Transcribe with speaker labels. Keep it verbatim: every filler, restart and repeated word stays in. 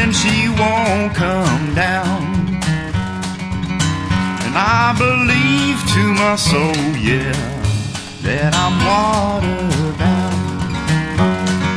Speaker 1: and she won't come down. And I believe to my soul, yeah, that I'm water bound.